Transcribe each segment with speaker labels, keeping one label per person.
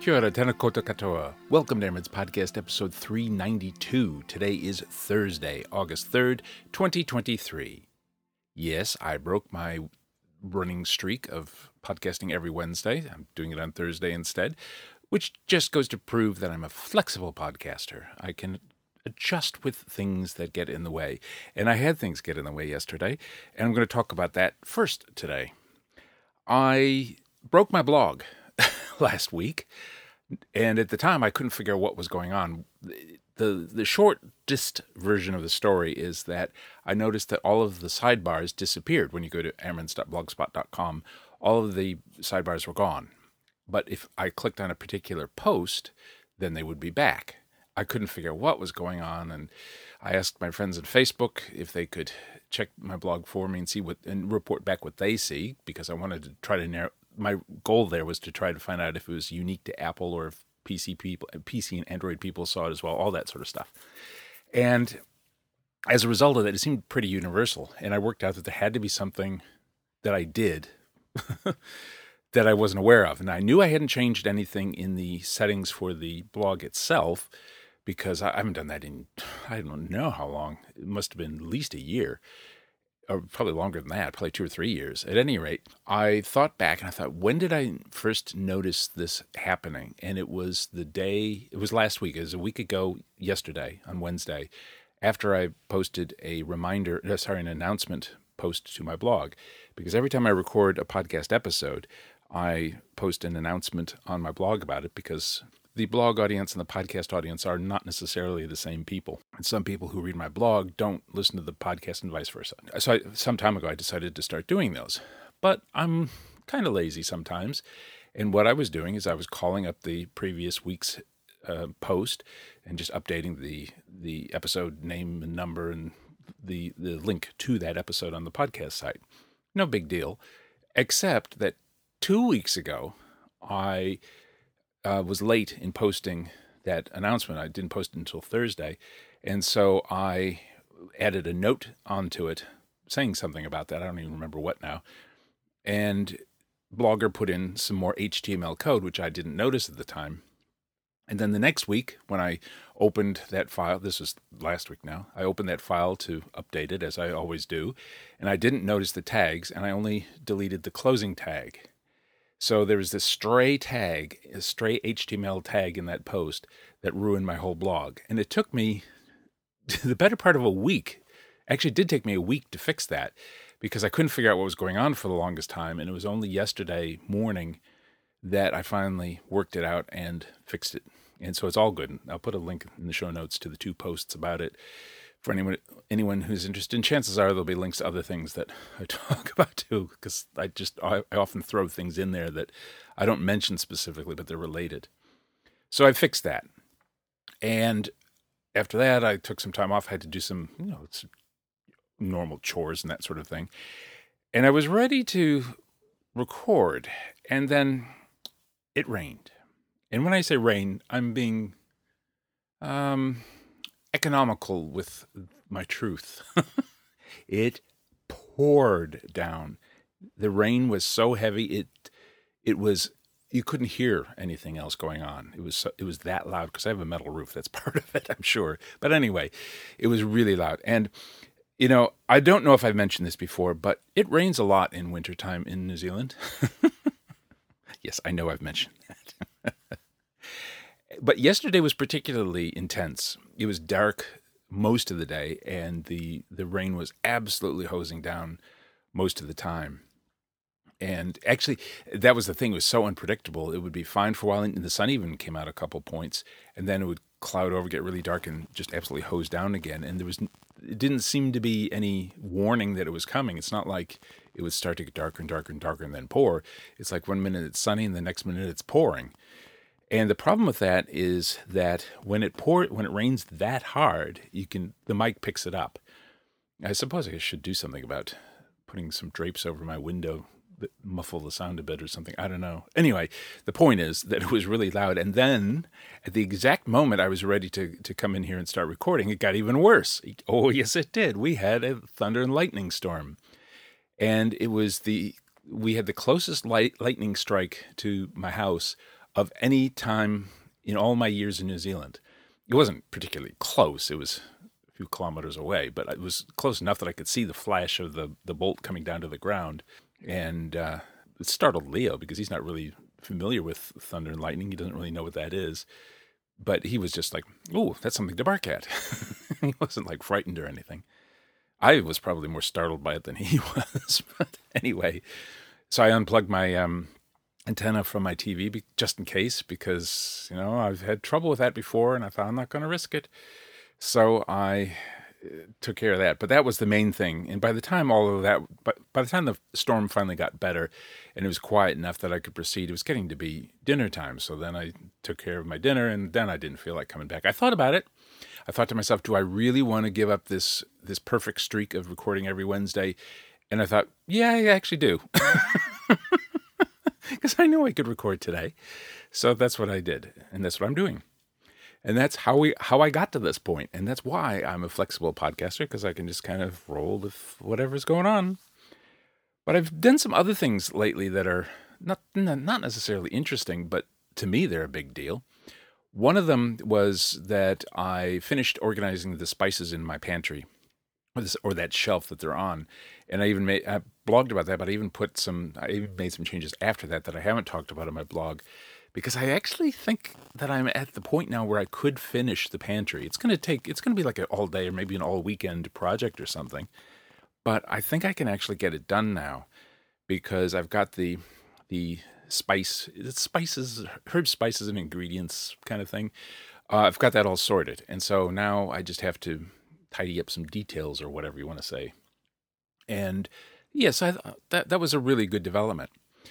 Speaker 1: Kia ora, tēnā koutou katoa. Welcome to Airman's Podcast, episode 392. Today is Thursday, August 3rd, 2023. Yes, I broke my running streak of podcasting every Wednesday. I'm doing it on Thursday instead, which just goes to prove that I'm a flexible podcaster. I can adjust with things that get in the way. And I had things get in the way yesterday, and I'm going to talk about that first today. I broke my blog last week, and at the time I couldn't figure out what was going on. The shortest version of the story is that I noticed that all of the sidebars disappeared when you go to airmans.blogspot.com. All of the sidebars were gone. But if I clicked on a particular post, then they would be back. I couldn't figure out what was going on, and I asked my friends on Facebook if they could check my blog for me and see and report back what they see, because I wanted to try to narrow. My goal there was to try to find out if it was unique to Apple or if PC and Android people saw it as well, all that sort of stuff. And as a result of that, it seemed pretty universal. And I worked out that there had to be something that I did that I wasn't aware of. And I knew I hadn't changed anything in the settings for the blog itself, because I haven't done that in, I don't know how long. It must have been at least a year. Or probably longer than that, probably 2 or 3 years. At any rate, I thought back and I thought, when did I first notice this happening? And it was last week. It was a week ago yesterday, on Wednesday, after I posted an announcement post to my blog. Because every time I record a podcast episode, I post an announcement on my blog about it, because the blog audience and the podcast audience are not necessarily the same people. And some people who read my blog don't listen to the podcast and vice versa. So some time ago, I decided to start doing those. But I'm kind of lazy sometimes. And what I was doing is I was calling up the previous week's post and just updating the episode name and number and the link to that episode on the podcast site. No big deal, except that 2 weeks ago, I was late in posting that announcement. I didn't post it until Thursday. And so I added a note onto it saying something about that. I don't even remember what now. And Blogger put in some more HTML code, which I didn't notice at the time. And then the next week, when I opened that file, this was last week now, I opened that file to update it, as I always do. And I didn't notice the tags, and I only deleted the closing tag. So there was this stray HTML tag in that post that ruined my whole blog. And it took me the better part of a week. Actually, it did take me a week to fix that, because I couldn't figure out what was going on for the longest time. And it was only yesterday morning that I finally worked it out and fixed it. And so it's all good. I'll put a link in the show notes to the 2 posts about it for anyone who's interested. And chances are there'll be links to other things that I talk about too, because I often throw things in there that I don't mention specifically, but they're related. So I fixed that. And after that, I took some time off. I had to do some, normal chores and that sort of thing. And I was ready to record. And then it rained. And when I say rain, I'm being economical with my truth. It poured down. The rain was so heavy, it was, you couldn't hear anything else going on. It was that loud, because I have a metal roof. That's part of it, I'm sure. But anyway, it was really loud. And, I don't know if I've mentioned this before, but it rains a lot in wintertime in New Zealand. Yes, I know I've mentioned that. But yesterday was particularly intense. It was dark most of the day, and the rain was absolutely hosing down most of the time. And actually, that was the thing. It was so unpredictable. It would be fine for a while, and the sun even came out a couple points, and then it would cloud over, get really dark, and just absolutely hose down again. And it didn't seem to be any warning that it was coming. It's not like it would start to get darker and darker and darker and then pour. It's like one minute it's sunny and the next minute it's pouring. And the problem with that is that when it rains that hard, the mic picks it up. I suppose I should do something about putting some drapes over my window that muffle the sound a bit or something. I don't know. Anyway, the point is that it was really loud. And then at the exact moment I was ready to come in here and start recording, it got even worse. Oh, yes, it did. We had a thunder and lightning storm. And we had the closest lightning strike to my house of any time in all my years in New Zealand. It wasn't particularly close. It was a few kilometers away, but it was close enough that I could see the flash of the bolt coming down to the ground. And it startled Leo because he's not really familiar with thunder and lightning. He doesn't really know what that is. But he was just like, "Oh, that's something to bark at." He wasn't like frightened or anything. I was probably more startled by it than he was. But anyway, so I unplugged my antenna from my TV just in case, because, I've had trouble with that before, and I thought I'm not going to risk it. So I took care of that. But that was the main thing. And by the time by the time the storm finally got better and it was quiet enough that I could proceed, it was getting to be dinner time. So then I took care of my dinner, and then I didn't feel like coming back. I thought about it. I thought to myself, do I really want to give up this perfect streak of recording every Wednesday? And I thought, yeah, I actually do. Because I knew I could record today. So that's what I did, and that's what I'm doing. And that's how I got to this point. And that's why I'm a flexible podcaster, because I can just kind of roll with whatever's going on. But I've done some other things lately that are not necessarily interesting, but to me they're a big deal. One of them was that I finished organizing the spices in my pantry, or that shelf that they're on. And I blogged about that, but I even made some changes after that I haven't talked about on my blog, because I actually think that I'm at the point now where I could finish the pantry. It's going to be like an all day or maybe an all weekend project or something. But I think I can actually get it done now, because I've got the herb spices and ingredients kind of thing. I've got that all sorted. And so now I just have to tidy up some details, or whatever you want to say. And yes, I thought that was a really good development.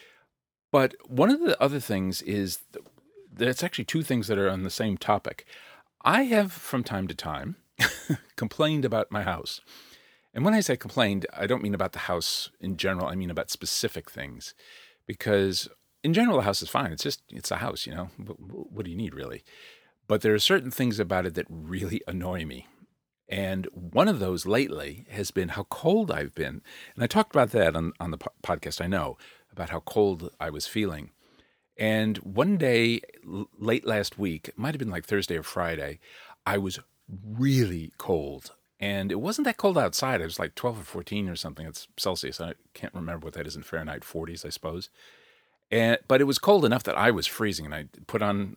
Speaker 1: But one of the other things is, there's actually two things that are on the same topic. I have, from time to time, complained about my house. And when I say complained, I don't mean about the house in general. I mean about specific things. Because in general, the house is fine. It's a house, What do you need, really? But there are certain things about it that really annoy me. And one of those lately has been how cold I've been. And I talked about that on the podcast, I know, about how cold I was feeling. And one day, late last week, it might have been like Thursday or Friday, I was really cold. And it wasn't that cold outside. It was like 12 or 14 or something. It's Celsius. I can't remember what that is in Fahrenheit, 40s, I suppose. But it was cold enough that I was freezing. And I put on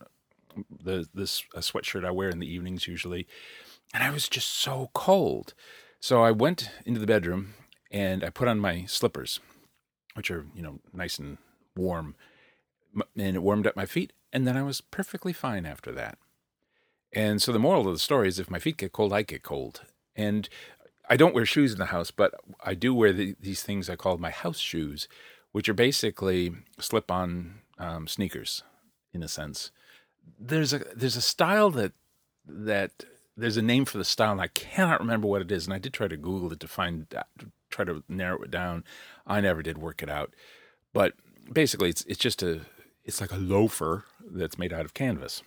Speaker 1: this sweatshirt I wear in the evenings usually. And I was just so cold. So I went into the bedroom and I put on my slippers, which are, nice and warm. And it warmed up my feet. And then I was perfectly fine after that. And so the moral of the story is, if my feet get cold, I get cold. And I don't wear shoes in the house, but I do wear these things I call my house shoes, which are basically slip-on sneakers, in a sense. There's a style that there's a name for the style, and I cannot remember what it is. And I did try to Google it to try to narrow it down. I never did work it out. But basically, it's like a loafer that's made out of canvas.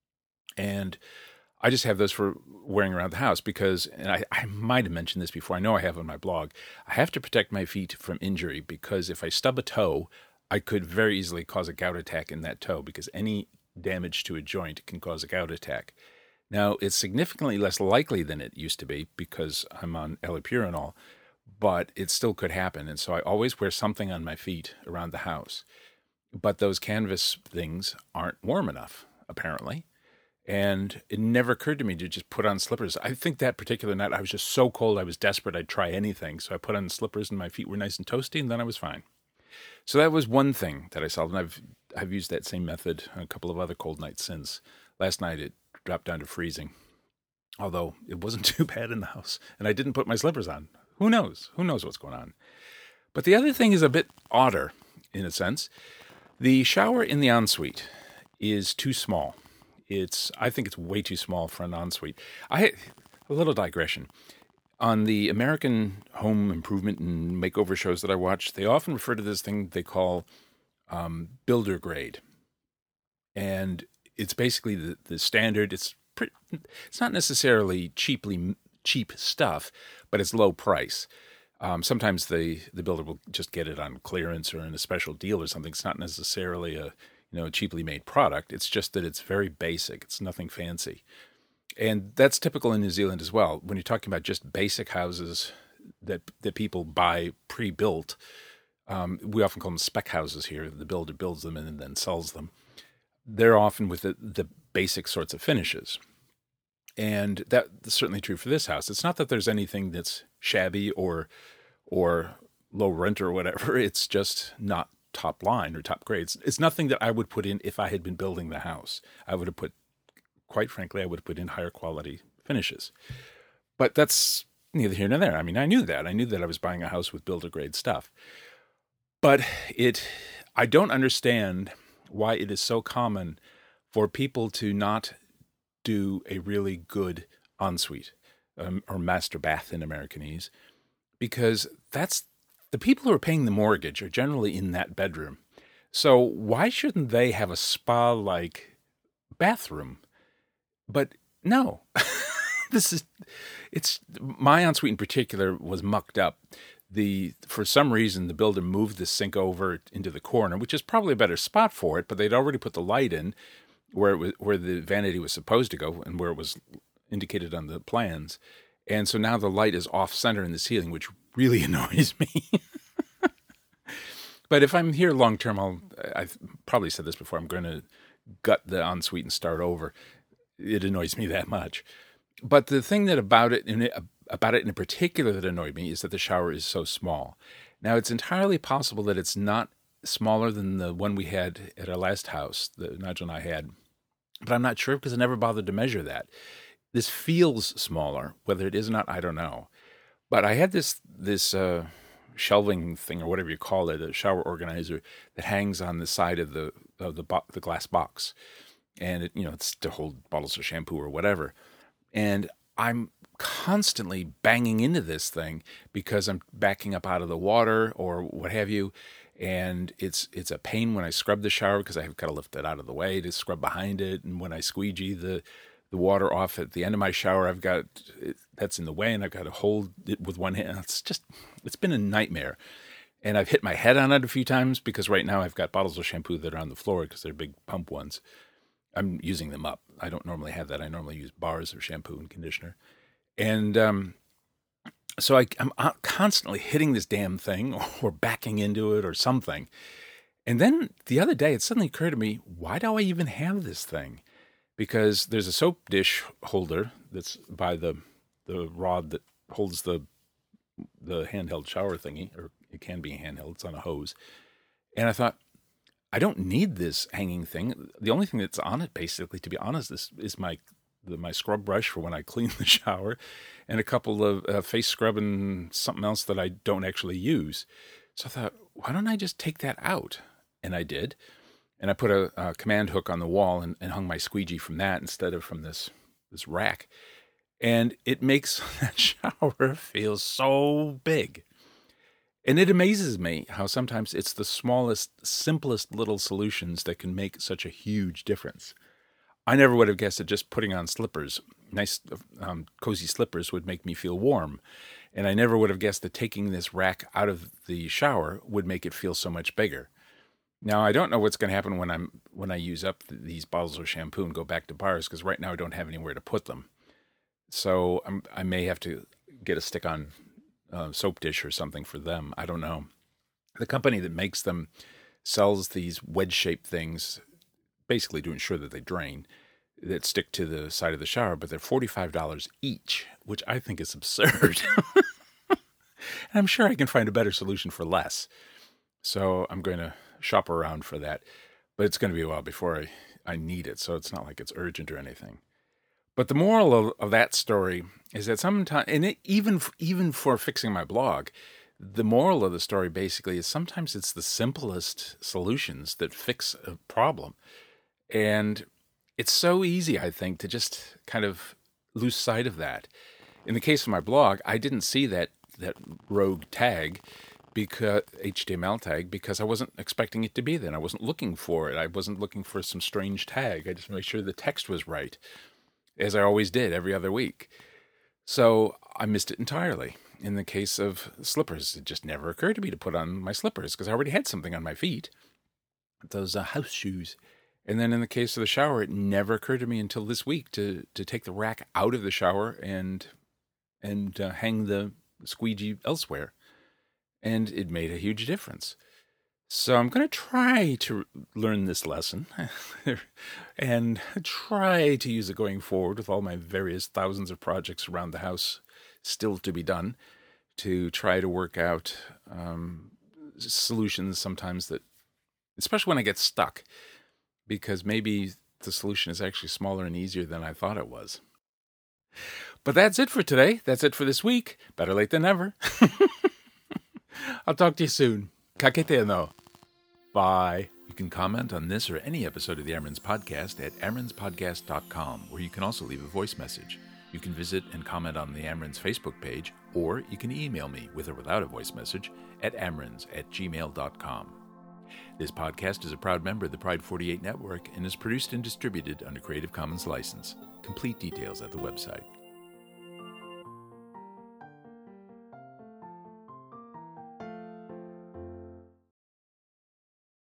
Speaker 1: And I just have those for wearing around the house because, and I might have mentioned this before, I know I have on my blog, I have to protect my feet from injury, because if I stub a toe, I could very easily cause a gout attack in that toe, because any damage to a joint can cause a gout attack. Now, it's significantly less likely than it used to be because I'm on allopurinol, but it still could happen. And so I always wear something on my feet around the house. But those canvas things aren't warm enough, apparently. And it never occurred to me to just put on slippers. I think that particular night I was just so cold, I was desperate, I'd try anything. So I put on slippers and my feet were nice and toasty, and then I was fine. So that was one thing that I solved. And I've used that same method on a couple of other cold nights since. Last night it dropped down to freezing, although it wasn't too bad in the house. And I didn't put my slippers on. Who knows? Who knows what's going on? But the other thing is a bit odder, in a sense. The shower in the ensuite is too small. I think it's way too small for an ensuite. A little digression. On the American home improvement and makeover shows that I watch, they often refer to this thing they call builder grade. And it's basically the standard. It's not necessarily cheap stuff, but it's low price. Sometimes the builder will just get it on clearance or in a special deal or something. It's not necessarily a a cheaply made product. It's just that it's very basic. It's nothing fancy. And that's typical in New Zealand as well. When you're talking about just basic houses that people buy pre-built, we often call them spec houses here. The builder builds them and then sells them. They're often with the basic sorts of finishes. And that's certainly true for this house. It's not that there's anything that's shabby or low rent or whatever. It's just not top line or top grade. It's nothing that I would put in if I had been building the house. Quite frankly, I would have put in higher quality finishes. But that's neither here nor there. I mean, I knew that. I knew that I was buying a house with builder grade stuff. But I don't understand why it is so common for people to not do a really good ensuite or master bath in Americanese, because that's the people who are paying the mortgage are generally in that bedroom. So why shouldn't they have a spa-like bathroom? But no, my ensuite in particular was mucked up. For some reason, the builder moved the sink over into the corner, which is probably a better spot for it, but they'd already put the light in where the vanity was supposed to go and where it was indicated on the plans. And so now the light is off center in the ceiling, which really annoys me. But if I'm here long term, I've probably said this before, I'm going to gut the ensuite and start over. It annoys me that much. But the thing about it in particular that annoyed me is that the shower is so small. Now, it's entirely possible that it's not smaller than the one we had at our last house that Nigel and I had, but I'm not sure because I never bothered to measure that. This feels smaller. Whether it is or not, I don't know. But I had this shelving thing, or whatever you call it, a shower organizer that hangs on the side of the glass box. And it's to hold bottles of shampoo or whatever. And I'm constantly banging into this thing because I'm backing up out of the water or what have you. And it's a pain when I scrub the shower because I've got to lift it out of the way to scrub behind it. And when I squeegee the water off at the end of my shower, that's in the way and I've got to hold it with one hand. It's been a nightmare. And I've hit my head on it a few times because right now I've got bottles of shampoo that are on the floor because they're big pump ones. I'm using them up. I don't normally have that. I normally use bars of shampoo and conditioner. And so I'm constantly hitting this damn thing or backing into it or something. And then the other day, it suddenly occurred to me, why do I even have this thing? Because there's a soap dish holder that's by the rod that holds the handheld shower thingy, or it can be handheld. It's on a hose. And I thought, I don't need this hanging thing. The only thing that's on it, basically, to be honest, is my scrub brush for when I clean the shower, and a couple of face scrub and something else that I don't actually use. So I thought, why don't I just take that out? And I did. And I put a command hook on the wall and hung my squeegee from that instead of from this rack. And it makes that shower feel so big. And it amazes me how sometimes it's the smallest, simplest little solutions that can make such a huge difference. I never would have guessed that just putting on slippers, nice, cozy slippers, would make me feel warm. And I never would have guessed that taking this rack out of the shower would make it feel so much bigger. Now, I don't know what's going to happen when I use up these bottles of shampoo and go back to bars, because right now I don't have anywhere to put them. So I may have to get a stick-on soap dish or something for them. I don't know. The company that makes them sells these wedge-shaped things, basically to ensure that they drain, that stick to the side of the shower, but they're $45 each, which I think is absurd. And I'm sure I can find a better solution for less. So I'm going to shop around for that. But it's going to be a while before I need it, so it's not like it's urgent or anything. But the moral of that story is that sometimes, and even for fixing my blog, the moral of the story basically is sometimes it's the simplest solutions that fix a problem. And it's so easy, I think, to just kind of lose sight of that. In the case of my blog, I didn't see that rogue tag, because HTML tag, because I wasn't expecting it to be there. I wasn't looking for it. I wasn't looking for some strange tag. I just made sure the text was right, as I always did every other week. So I missed it entirely. In the case of slippers, it just never occurred to me to put on my slippers because I already had something on my feet. those house shoes. And then in the case of the shower, it never occurred to me until this week to take the rack out of the shower and hang the squeegee elsewhere. And it made a huge difference. So I'm going to try to learn this lesson and try to use it going forward with all my various thousands of projects around the house still to be done, to try to work out solutions sometimes that, especially when I get stuck, because maybe the solution is actually smaller and easier than I thought it was. But that's it for today. That's it for this week. Better late than never. I'll talk to you soon. Kakete no. Bye. You can comment on this or any episode of the Amron's Podcast at amronspodcast.com, where you can also leave a voice message. You can visit and comment on the Amron's Facebook page, or you can email me with or without a voice message at amrons@gmail.com. This podcast is a proud member of the Pride 48 Network and is produced and distributed under Creative Commons license. Complete details at the website.